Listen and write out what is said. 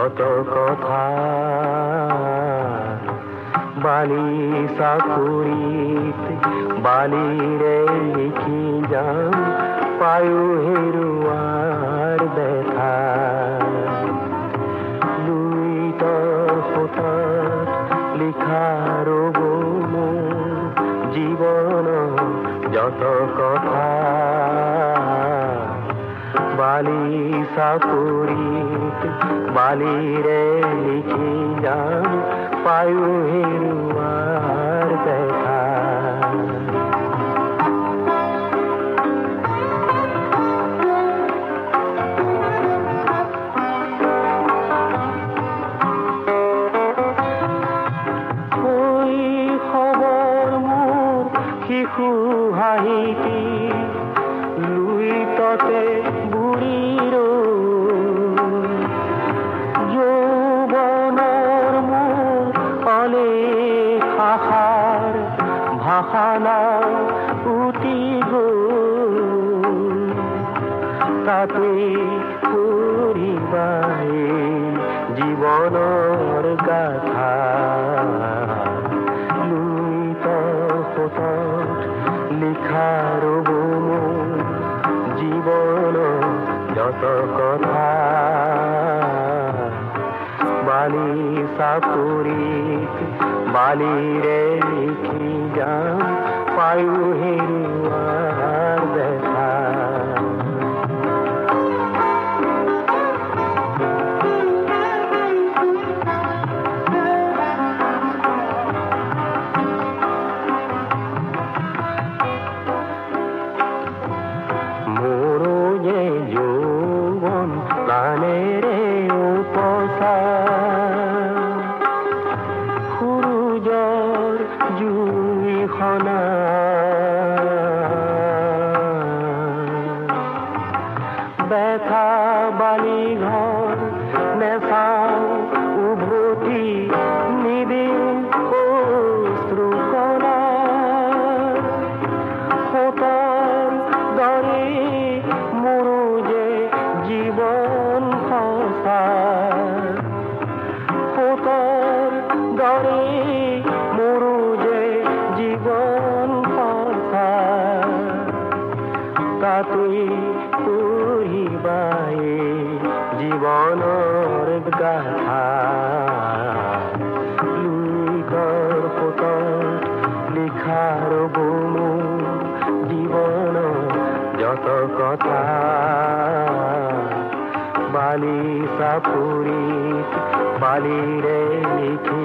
যত কথা বালিসা পুরীত বালিরে লিখি যাম পায়ু হেরুয়ার ব্যথা লুইতর হঠাৎ লিখার জীবন যত কথা বালিসা পুরীত বালিরে লিখি যাম পায়ু হেরুয়ার ব্যথা ওই খবর মোৰ শিশু হাঁহিটি লুই ততে বুঢ়ীৰ যৌৱনৰ মোৰ অলেখ আশাৰ ভাষানা উটি গ'ল তাতে ফুৰিবাই জীৱনৰ গাথা লুইত ফোটত লিখাৰ জীবন যত কথা বালিসা পুরীত বালিরে লিখি যাম পায়ু হেরুয়ার ব্যথা প্রাণেরে উপসার সূর্যৰ জুই খনা ব্যথা বালি ঘৰ নেচাও উভতি নিদিওঁ অশ্ৰুকণা সোঁতৰ দৰে মোৰো যে জীবন সঁচা সোঁতৰ দৰে মোৰো যে জীৱন সঁচা তাতেই পঢ়িবাই জীৱনৰ গাথা লুইতৰ সোঁতত লিখাৰ জীৱন যত কথা বালিসা পুরীত বালিরে লিখি